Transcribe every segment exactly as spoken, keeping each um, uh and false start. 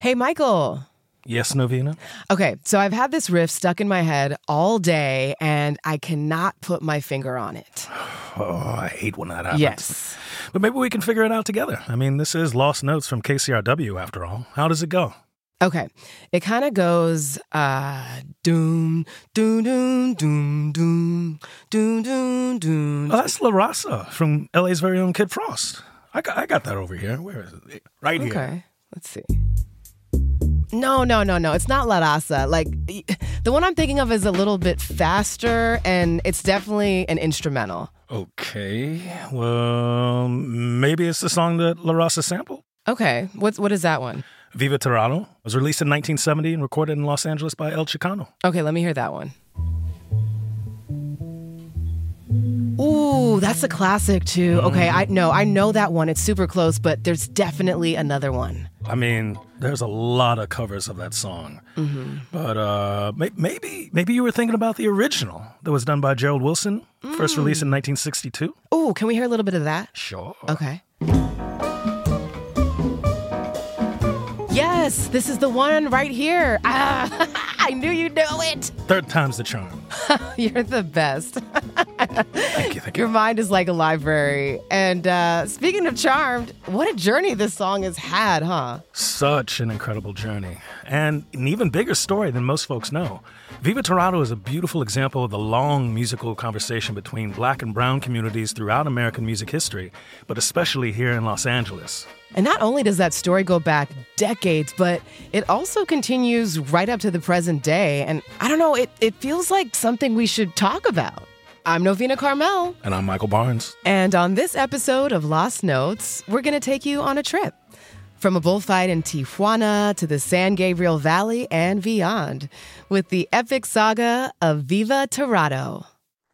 Hey, Michael. Yes, Novena? Okay, so I've had this riff stuck in my head all day, and I cannot put my finger on it. Oh, I hate when that happens. Yes. But maybe we can figure it out together. I mean, this is Lost Notes from K C R W, after all. How does it go? Okay, it kind of goes, uh, doom, doom, doom, doom, doom, doom, doom, doom. Oh, that's La Raza from L A's very own Kid Frost. I got, I got that over here. Where is it? Right here. Okay, let's see. No, no, no, no. It's not La Raza. Like, the one I'm thinking of is a little bit faster, and it's definitely an instrumental. Okay. Well, maybe it's the song that La Raza sampled. Okay. What, what is that one? Viva Tirado. Was released in nineteen seventy and recorded in Los Angeles by El Chicano. Okay, let me hear that one. Ooh, that's a classic, too. Okay, I no, I know that one. It's super close, but there's definitely another one. I mean, there's a lot of covers of that song. Mm-hmm. But uh, may- maybe maybe you were thinking about the original that was done by Gerald Wilson, mm. first released in nineteen sixty-two. Ooh, can we hear a little bit of that? Sure. Okay. Yes, this is the one right here. Ah, I knew you'd know it. Third time's the charm. You're the best. Thank you, thank you. Your mind is like a library. And uh, speaking of charmed, what a journey this song has had, huh? Such an incredible journey. And an even bigger story than most folks know. Viva Tirado is a beautiful example of the long musical conversation between Black and brown communities throughout American music history, but especially here in Los Angeles. And not only does that story go back decades, but it also continues right up to the present day. And I don't know, it, it feels like something we should talk about. I'm Novena Carmel. And I'm Michael Barnes. And on this episode of Lost Notes, we're going to take you on a trip. From a bullfight in Tijuana to the San Gabriel Valley and beyond, with the epic saga of Viva Tirado.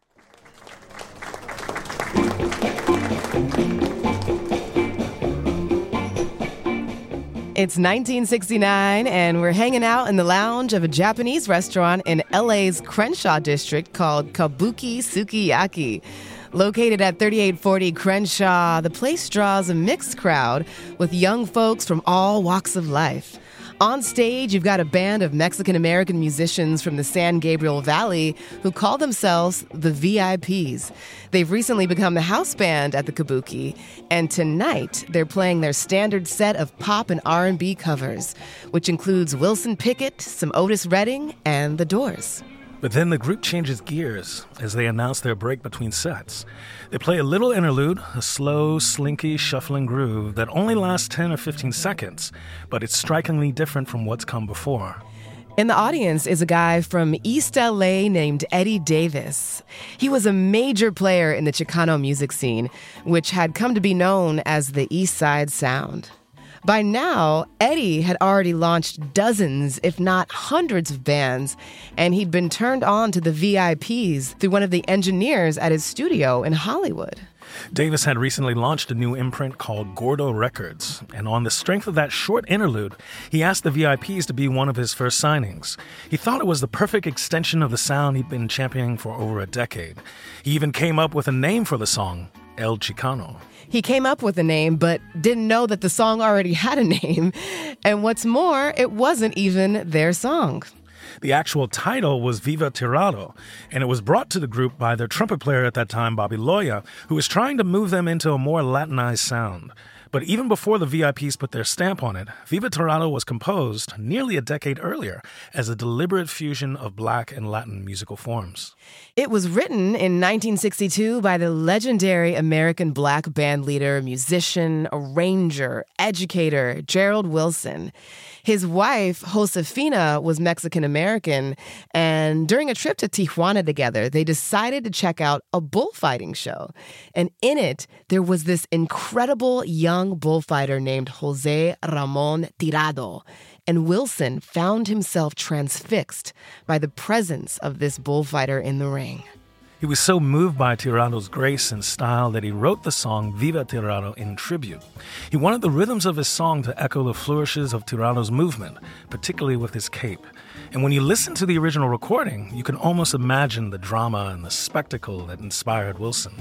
It's nineteen sixty-nine, and we're hanging out in the lounge of a Japanese restaurant in L A's Crenshaw district called Kabuki Sukiyaki. Located at thirty-eight forty Crenshaw, the place draws a mixed crowd with young folks from all walks of life. On stage, you've got a band of Mexican-American musicians from the San Gabriel Valley who call themselves the V I Ps. They've recently become the house band at the Kabuki, and tonight they're playing their standard set of pop and R and B covers, which includes Wilson Pickett, some Otis Redding, and The Doors. But then the group changes gears as they announce their break between sets. They play a little interlude, a slow, slinky, shuffling groove that only lasts ten or fifteen seconds, but it's strikingly different from what's come before. In the audience is a guy from East L A named Eddie Davis. He was a major player in the Chicano music scene, which had come to be known as the East Side Sound. By now, Eddie had already launched dozens, if not hundreds of bands, and he'd been turned on to the V I Ps through one of the engineers at his studio in Hollywood. Davis had recently launched a new imprint called Gordo Records, and on the strength of that short interlude, he asked the V I Ps to be one of his first signings. He thought it was the perfect extension of the sound he'd been championing for over a decade. He even came up with a name for the song, El Chicano. He came up with a name, but didn't know that the song already had a name. And what's more, it wasn't even their song. The actual title was Viva Tirado, and it was brought to the group by their trumpet player at that time, Bobby Loya, who was trying to move them into a more Latinized sound. But even before the V I Ps put their stamp on it, Viva Tirado was composed nearly a decade earlier as a deliberate fusion of Black and Latin musical forms. It was written in nineteen sixty-two by the legendary American Black bandleader, musician, arranger, educator, Gerald Wilson. His wife, Josefina, was Mexican-American, and during a trip to Tijuana together, they decided to check out a bullfighting show. And in it, there was this incredible young bullfighter named Jose Ramon Tirado. And Wilson found himself transfixed by the presence of this bullfighter in the ring. He was so moved by Tirado's grace and style that he wrote the song Viva Tirado in tribute. He wanted the rhythms of his song to echo the flourishes of Tirado's movement, particularly with his cape. And when you listen to the original recording, you can almost imagine the drama and the spectacle that inspired Wilson.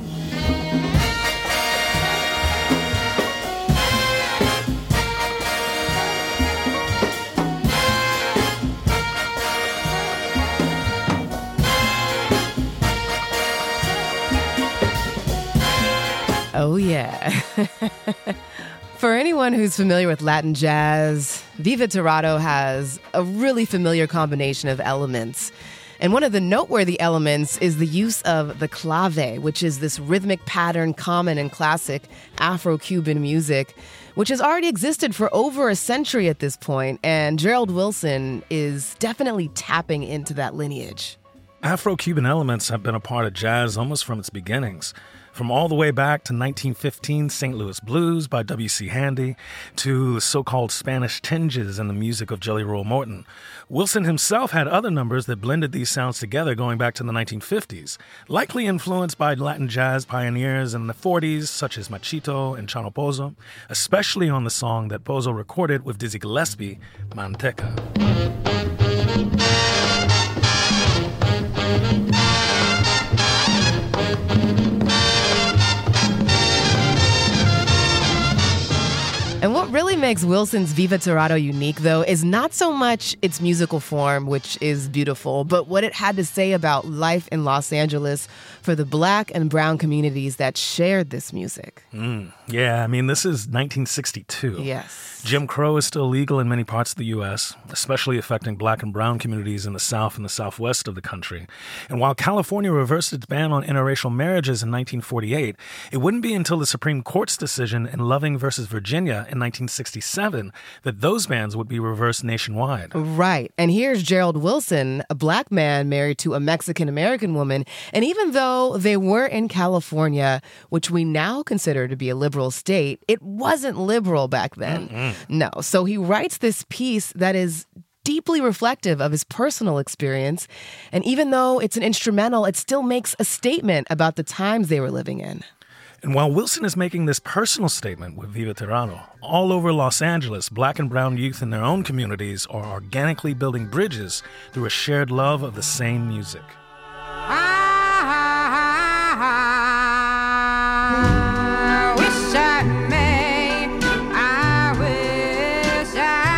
Oh, yeah. For anyone who's familiar with Latin jazz, Viva Tirado has a really familiar combination of elements. And one of the noteworthy elements is the use of the clave, which is this rhythmic pattern common in classic Afro-Cuban music, which has already existed for over a century at this point, and Gerald Wilson is definitely tapping into that lineage. Afro-Cuban elements have been a part of jazz almost from its beginnings. From all the way back to nineteen fifteen Saint Louis Blues by W C Handy to the so-called Spanish tinges in the music of Jelly Roll Morton. Wilson himself had other numbers that blended these sounds together going back to the nineteen fifties, likely influenced by Latin jazz pioneers in the forties such as Machito and Chano Pozo, especially on the song that Pozo recorded with Dizzy Gillespie, Manteca. And what really makes Wilson's Viva Tirado unique, though, is not so much its musical form, which is beautiful, but what it had to say about life in Los Angeles for the Black and brown communities that shared this music. Mm, yeah, I mean, this is nineteen sixty-two. Yes. Jim Crow is still legal in many parts of the U S, especially affecting Black and brown communities in the South and the Southwest of the country. And while California reversed its ban on interracial marriages in nineteen forty-eight, it wouldn't be until the Supreme Court's decision in Loving versus Virginia in nineteen sixty-seven that those bans would be reversed nationwide. Right. And here's Gerald Wilson, a Black man married to a Mexican-American woman. And even though they were in California, which we now consider to be a liberal state, it wasn't liberal back then. Mm-mm. No. So he writes this piece that is deeply reflective of his personal experience. And even though it's an instrumental, it still makes a statement about the times they were living in. And while Wilson is making this personal statement with Viva Tirado, all over Los Angeles, Black and brown youth in their own communities are organically building bridges through a shared love of the same music. I wish I may, I wish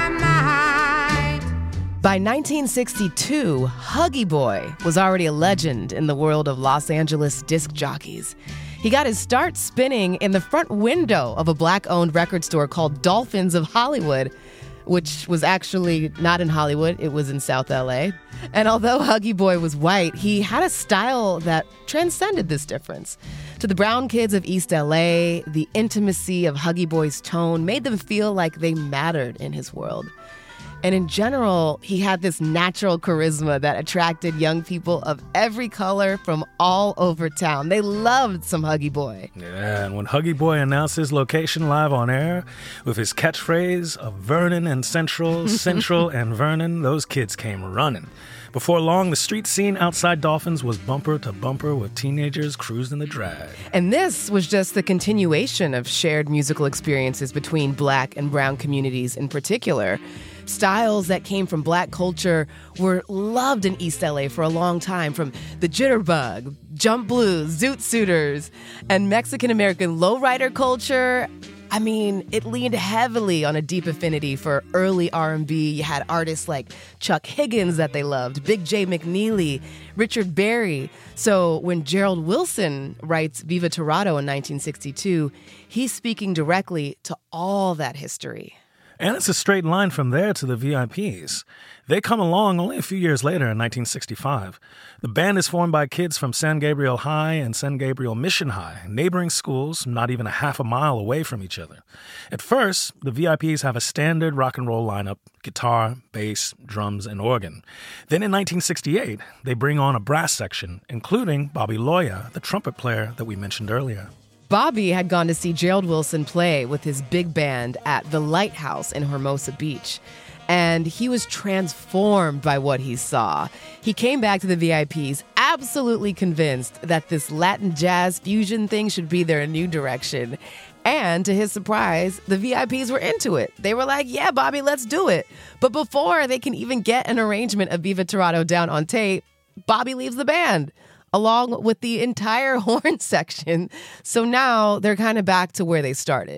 I might. By nineteen sixty-two, Huggy Boy was already a legend in the world of Los Angeles disc jockeys. He got his start spinning in the front window of a Black-owned record store called Dolphins of Hollywood, which was actually not in Hollywood, it was in South L A. And although Huggy Boy was white, he had a style that transcended this difference. To the brown kids of East L A, the intimacy of Huggy Boy's tone made them feel like they mattered in his world. And in general, he had this natural charisma that attracted young people of every color from all over town. They loved some Huggy Boy. Yeah, and when Huggy Boy announced his location live on air with his catchphrase of Vernon and Central, Central and Vernon, those kids came running. Before long, the street scene outside Dolphins was bumper to bumper with teenagers cruising the drag. And this was just the continuation of shared musical experiences between Black and brown communities in particular. Styles that came from Black culture were loved in East L A for a long time, from the jitterbug, jump blues, zoot suiters, and Mexican-American lowrider culture. I mean, it leaned heavily on a deep affinity for early R and B. You had artists like Chuck Higgins that they loved, Big J McNeely, Richard Berry. So when Gerald Wilson writes Viva Tirado in nineteen sixty-two, he's speaking directly to all that history. And it's a straight line from there to the V I Ps. They come along only a few years later in nineteen sixty-five. The band is formed by kids from San Gabriel High and San Gabriel Mission High, neighboring schools not even a half a mile away from each other. At first, the V I Ps have a standard rock and roll lineup: guitar, bass, drums, and organ. Then in nineteen sixty-eight, they bring on a brass section, including Bobby Loya, the trumpet player that we mentioned earlier. Bobby had gone to see Gerald Wilson play with his big band at the Lighthouse in Hermosa Beach, and he was transformed by what he saw. He came back to the V I Ps absolutely convinced that this Latin jazz fusion thing should be their new direction. And to his surprise, the V I Ps were into it. They were like, yeah, Bobby, let's do it. But before they can even get an arrangement of Viva Tirado down on tape, Bobby leaves the band, along with the entire horn section. So now they're kind of back to where they started.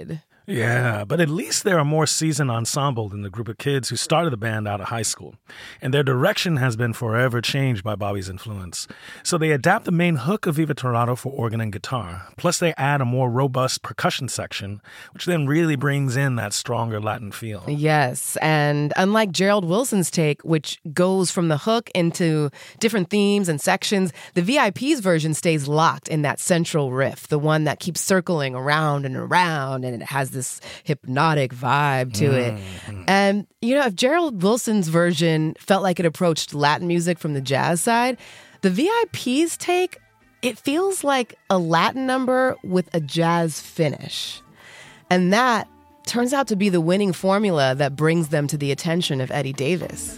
Yeah, but at least they're a more seasoned ensemble than the group of kids who started the band out of high school. And their direction has been forever changed by Bobby's influence. So they adapt the main hook of Viva Torado for organ and guitar. Plus they add a more robust percussion section, which then really brings in that stronger Latin feel. Yes, and unlike Gerald Wilson's take, which goes from the hook into different themes and sections, the V I P's version stays locked in that central riff, the one that keeps circling around and around, and it has this hypnotic vibe to it. Mm-hmm. And, you know, if Gerald Wilson's version felt like it approached Latin music from the jazz side, the V I P's take, it feels like a Latin number with a jazz finish. And that turns out to be the winning formula that brings them to the attention of Eddie Davis.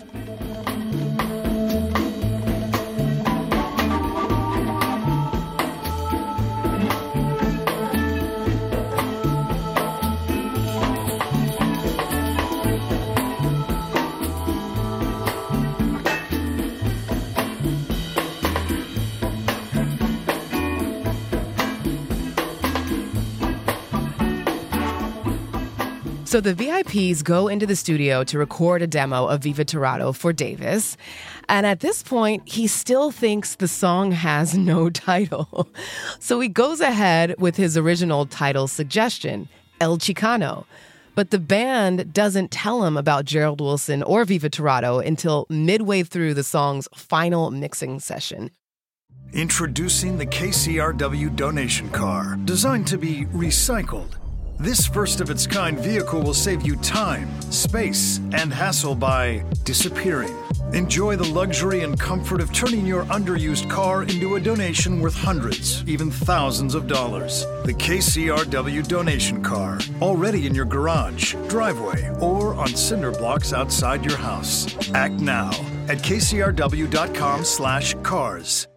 So the V I Ps go into the studio to record a demo of Viva Torado for Davis. And at this point, he still thinks the song has no title. So he goes ahead with his original title suggestion, El Chicano. But the band doesn't tell him about Gerald Wilson or Viva Torado until midway through the song's final mixing session. Introducing the K C R W donation car, designed to be recycled. This first-of-its-kind vehicle will save you time, space, and hassle by disappearing. Enjoy the luxury and comfort of turning your underused car into a donation worth hundreds, even thousands of dollars. The K C R W donation car, already in your garage, driveway, or on cinder blocks outside your house. Act now at k c r w dot com slash cars.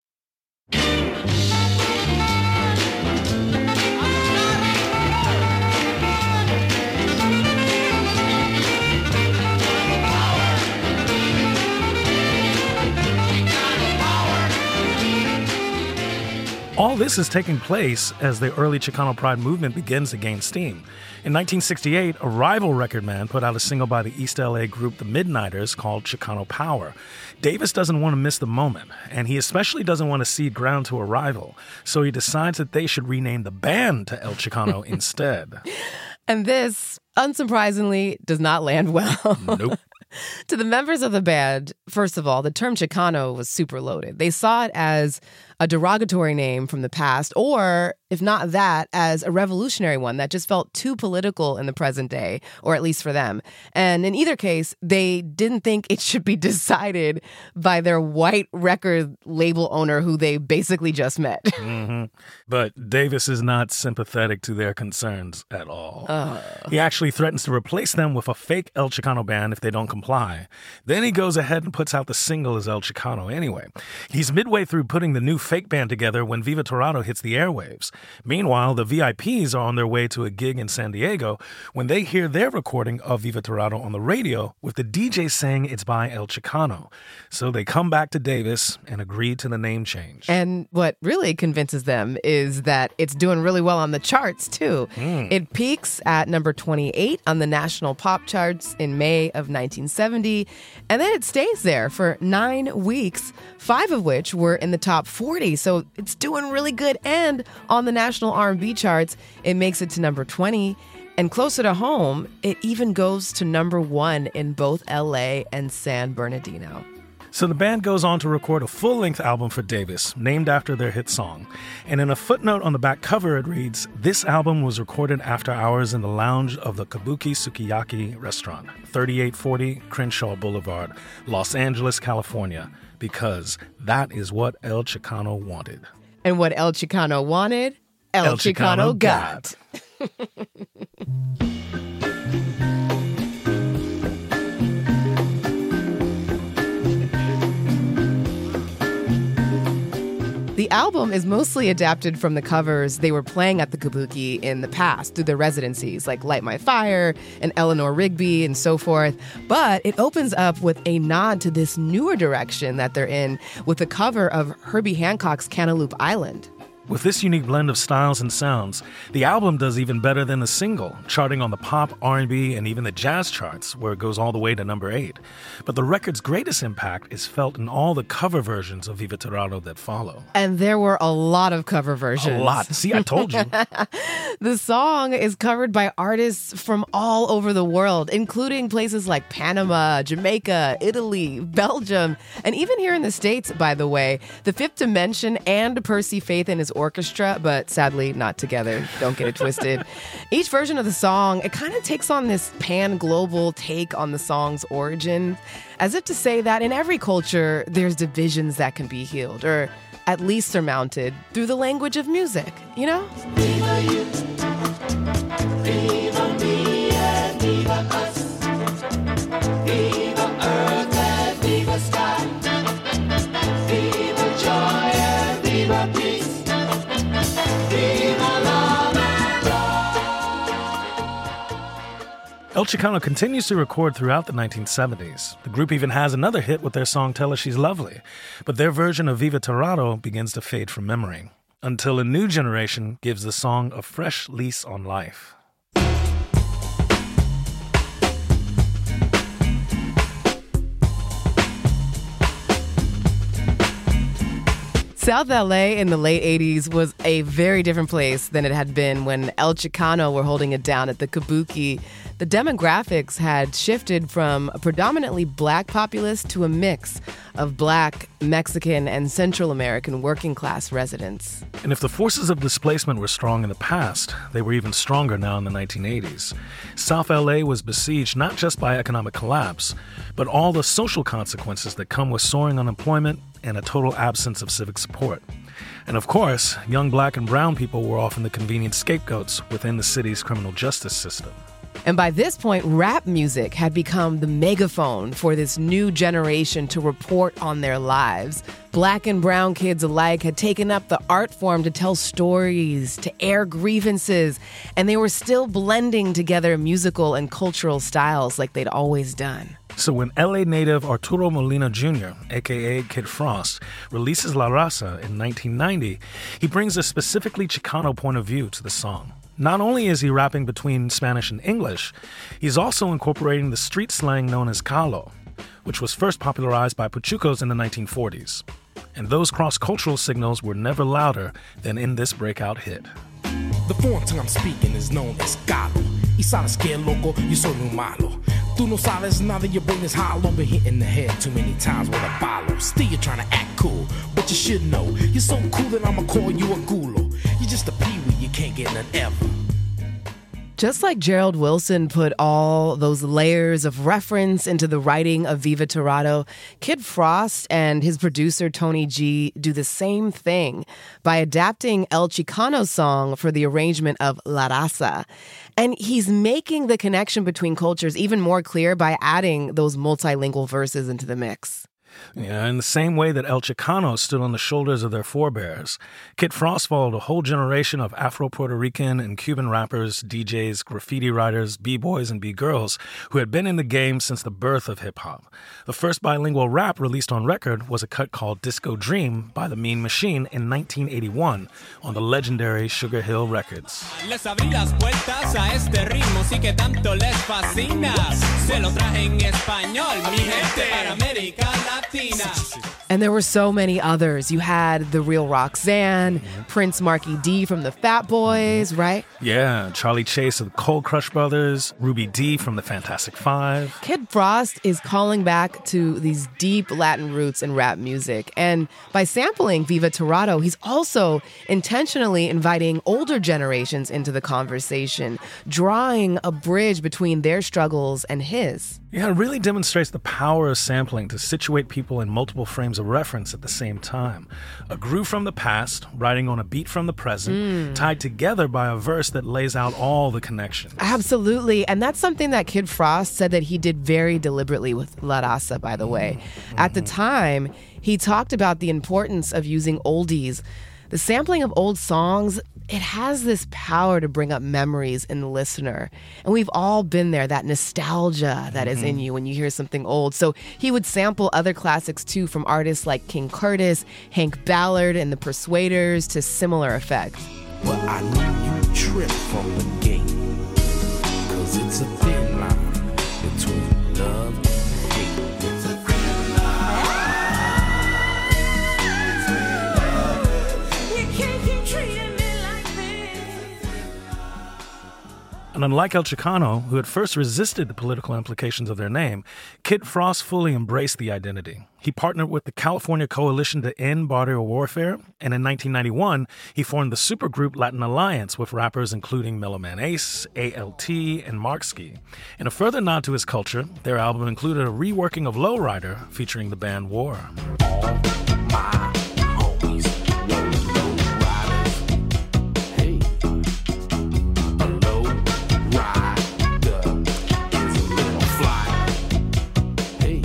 All this is taking place as the early Chicano Pride movement begins to gain steam. In nineteen sixty-eight, a rival record man put out a single by the East L A group The Midnighters called Chicano Power. Davis doesn't want to miss the moment, and he especially doesn't want to cede ground to a rival, so he decides that they should rename the band to El Chicano instead. And this, unsurprisingly, does not land well. Nope. To the members of the band, first of all, the term Chicano was super loaded. They saw it as a derogatory name from the past, or, if not that, as a revolutionary one that just felt too political in the present day, or at least for them. And in either case, they didn't think it should be decided by their white record label owner who they basically just met. Mm-hmm. But Davis is not sympathetic to their concerns at all. Uh. He actually threatens to replace them with a fake El Chicano band if they don't comply. Then he goes ahead and puts out the single as El Chicano anyway. He's midway through putting the new fake band together when Viva Torado hits the airwaves. Meanwhile, the V I Ps are on their way to a gig in San Diego when they hear their recording of Viva Torado on the radio with the D J saying it's by El Chicano. So they come back to Davis and agree to the name change. And what really convinces them is that it's doing really well on the charts, too. Mm. It peaks at number twenty-eight on the national pop charts in May of nineteen seventy, and then it stays there for nine weeks, five of which were in the top forty. So it's doing really good. And on the national R and B charts, it makes it to number twenty. And closer to home, it even goes to number one in both L A and San Bernardino. So the band goes on to record a full-length album for Davis, named after their hit song. And in a footnote on the back cover, it reads, "This album was recorded after hours in the lounge of the Kabuki Sukiyaki restaurant, thirty-eight forty Crenshaw Boulevard, Los Angeles, California, because that is what El Chicano wanted." And what El Chicano wanted, El, El Chicano, Chicano got. The album is mostly adapted from the covers they were playing at the Kabuki in the past through their residencies, like Light My Fire and Eleanor Rigby and so forth. But it opens up with a nod to this newer direction that they're in with the cover of Herbie Hancock's Cantaloupe Island. With this unique blend of styles and sounds, the album does even better than the single, charting on the pop, R and B, and even the jazz charts, where it goes all the way to number eight. But the record's greatest impact is felt in all the cover versions of Viva Tirado that follow. And there were a lot of cover versions. A lot. See, I told you. The song is covered by artists from all over the world, including places like Panama, Jamaica, Italy, Belgium, and even here in the States, by the way. The Fifth Dimension and Percy Faith and his orchestra, but sadly not together. Don't get it twisted. Each version of the song, it kind of takes on this pan-global take on the song's origin, as if to say that in every culture, there's divisions that can be healed, or at least surmounted, through the language of music, you know? Viva you, viva me, and viva us. Viva earth and viva sky. Viva joy and viva peace. El Chicano continues to record throughout the nineteen seventies. The group even has another hit with their song Tell Her She's Lovely, but their version of Viva Tirado begins to fade from memory, until a new generation gives the song a fresh lease on life. South L A in the late eighties was a very different place than it had been when El Chicano were holding it down at the Kabuki. The demographics had shifted from a predominantly black populace to a mix of black, Mexican, and Central American working class residents. And if the forces of displacement were strong in the past, they were even stronger now in the nineteen eighties. South L A was besieged not just by economic collapse, but all the social consequences that come with soaring unemployment and a total absence of civic support. And of course, young black and brown people were often the convenient scapegoats within the city's criminal justice system. And by this point, rap music had become the megaphone for this new generation to report on their lives. Black and brown kids alike had taken up the art form to tell stories, to air grievances, and they were still blending together musical and cultural styles like they'd always done. So when L A native Arturo Molina Junior, a k a. Kid Frost, releases La Raza in nineteen ninety, he brings a specifically Chicano point of view to the song. Not only is he rapping between Spanish and English, he's also incorporating the street slang known as calo, which was first popularized by Pachucos in the nineteen forties. And those cross-cultural signals were never louder than in this breakout hit. The foreign tongue I'm speaking is known as calo. Y sabes que loco, yo soy muy malo. Tú no sabes nada, your brain is hollow. Been hit in the head too many times with a follow. Still you're trying to act cool, but you should know you're so cool that I'ma call you a gulo. You're just a peewee, you can't get none ever. Just like Gerald Wilson put all those layers of reference into the writing of Viva Tirado, Kid Frost and his producer Tony G do the same thing by adapting El Chicano's song for the arrangement of La Raza. And he's making the connection between cultures even more clear by adding those multilingual verses into the mix. Yeah, in the same way that El Chicano stood on the shoulders of their forebears, Kid Frost followed a whole generation of Afro-Puerto Rican and Cuban rappers, D Js, graffiti writers, b-boys, and b-girls who had been in the game since the birth of hip-hop. The first bilingual rap released on record was a cut called Disco Dream by the Mean Machine in nineteen eighty-one on the legendary Sugar Hill Records. Les abrí las puertas a este ritmo, sí que tanto les fascina. Se lo traje en español, mi gente, para América Latina. And there were so many others. You had The Real Roxanne, mm-hmm. Prince Marky D from the Fat Boys, right? Yeah, Charlie Chase of the Cold Crush Brothers, Ruby D from the Fantastic Five. Kid Frost is calling back to these deep Latin roots in rap music. And by sampling Viva Tirado, he's also intentionally inviting older generations into the conversation, drawing a bridge between their struggles and his. Yeah, it really demonstrates the power of sampling to situate people in multiple frames of reference at the same time. A groove from the past, riding on a beat from the present, mm. tied together by a verse that lays out all the connections. Absolutely. And that's something that Kid Frost said that he did very deliberately with La Raza, by the way. Mm-hmm. At the time, he talked about the importance of using oldies The sampling of old songs, it has this power to bring up memories in the listener. And we've all been there, that nostalgia that mm-hmm. is in you when you hear something old. So he would sample other classics too, from artists like King Curtis, Hank Ballard, and the Persuaders to similar effect. Well, I knew you tripped from the gate, 'cause it's a thin line between love and hate. It's a thin line. You can't keep treating me like this. And unlike El Chicano, who at first resisted the political implications of their name, Kid Frost fully embraced the identity. He partnered with the California Coalition to End Barrio Warfare, and in nineteen ninety-one, he formed the supergroup Latin Alliance with rappers including Mellow Man Ace, A L T, and Markski. In a further nod to his culture, their album included a reworking of Lowrider featuring the band War. All my homies were lowriders. Hey, a lowrider is a little flyer. Hey.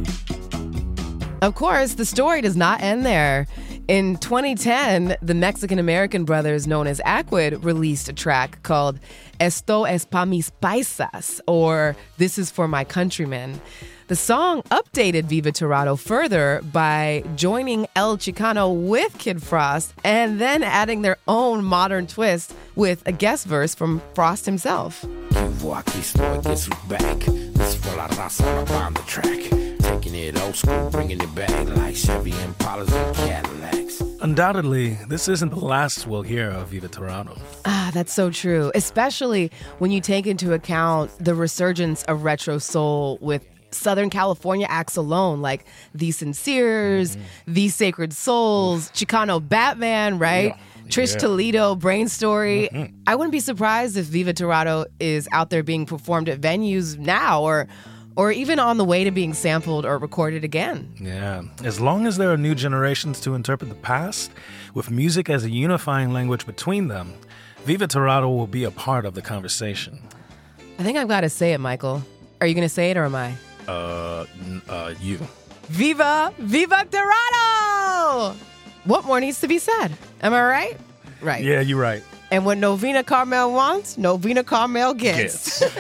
Of course, the story does not end there. In twenty ten, the Mexican-American brothers known as Acquid released a track called Esto es pa mis paisas, or This is for my countrymen. The song updated Viva Tirado further by joining El Chicano with Kid Frost and then adding their own modern twist with a guest verse from Frost himself. Aquí estoy, guess who's back? This is for la raza on the track. Taking it old school, bringing it back like Chevy Impalas and Cadillacs. Undoubtedly, this isn't the last we'll hear of Viva Tirado. Ah, that's so true, especially when you take into account the resurgence of retro soul with Southern California acts alone, like The Sinceres, mm-hmm. The Sacred Souls, Chicano Batman, right? Yeah. Trish yeah. Toledo, Brain Story. Mm-hmm. I wouldn't be surprised if Viva Tirado is out there being performed at venues now or or even on the way to being sampled or recorded again. Yeah. As long as there are new generations to interpret the past, with music as a unifying language between them, Viva Tirado will be a part of the conversation. I think I've got to say it, Michael. Are you going to say it or am I? Uh, uh, you. Viva, Viva Tirado! What more needs to be said? Am I right? Right. Yeah, you're right. And what Novena Carmel wants, Novena Carmel gets. Gets.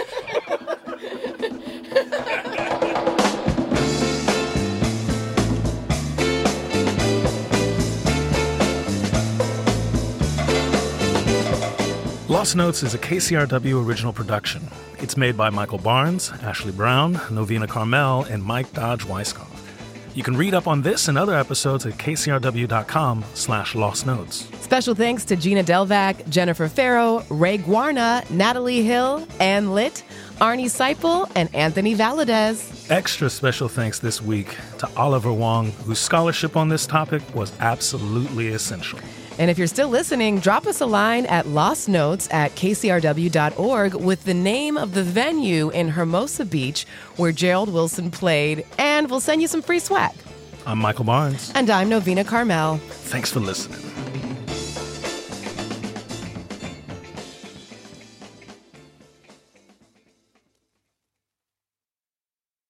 Lost Notes is a K C R W original production. It's made by Michael Barnes, Ashley Brown, Novena Carmel, and Mike Dodge Weisskopf. You can read up on this and other episodes at kcrw.com slash lost notes. Special thanks to Gina Delvac, Jennifer Farrow, Ray Guarna, Natalie Hill, Ann Litt, Arnie Seipel, and Anthony Valadez. Extra special thanks this week to Oliver Wong, whose scholarship on this topic was absolutely essential. And if you're still listening, drop us a line at lost notes at k c r w dot org with the name of the venue in Hermosa Beach where Gerald Wilson played, and we'll send you some free swag. I'm Michael Barnes. And I'm Novena Carmel. Thanks for listening.